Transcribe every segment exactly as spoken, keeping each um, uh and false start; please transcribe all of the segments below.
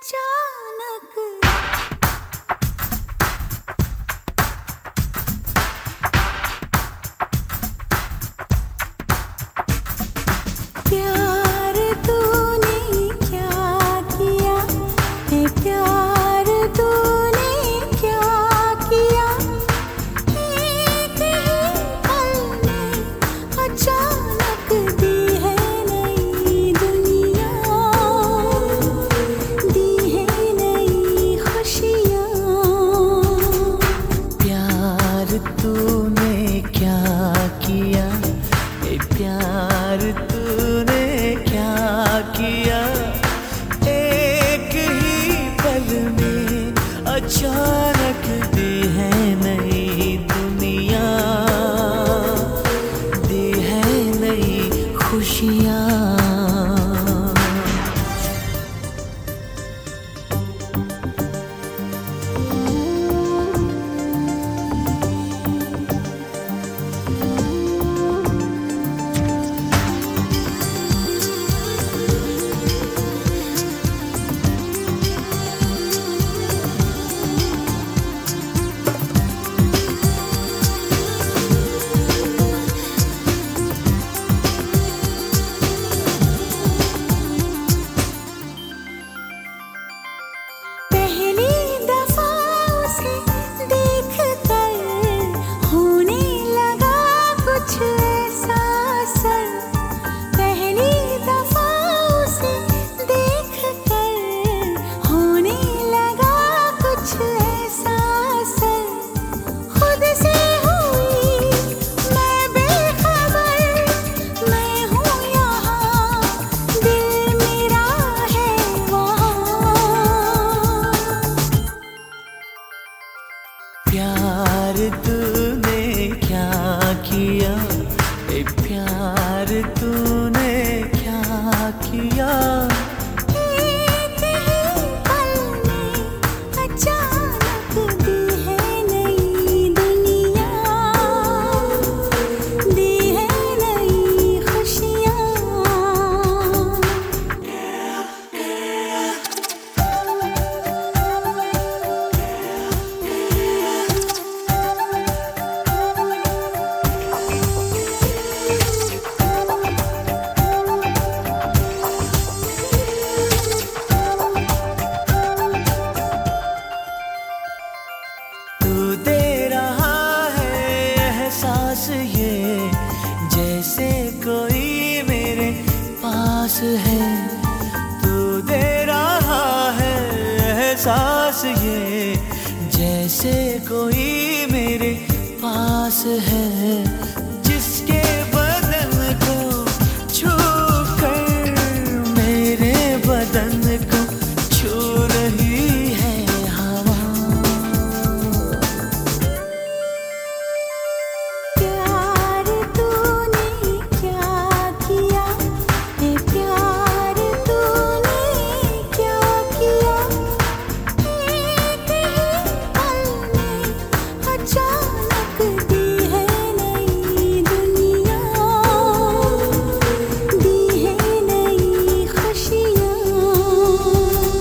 अचानक प्यार तूने क्या किया है, प्यार तूने क्या किया, एक ही पल में अचानक दी है नई दुनिया, दी है नई खुशियाँ। प्यार तूने क्या किया, ए प्यार तूने क्या किया, एक ही पल में अचानक दी है नई दुनिया, दी है नई खुशियाँ। प्यार तूने क्या किया, ए प्यार तूने क्या किया, एक ही पल में अचानक दी है नई दुनिया, दी है नई खुशियाँ। ये जैसे कोई मेरे पास है, तू दे रहा है एहसास ये जैसे कोई मेरे पास है, जिसके बदन को छू कर मेरे बदन को छू रही है हवा।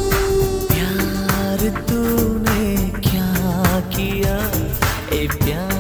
तूने क्या किया, ए प्यार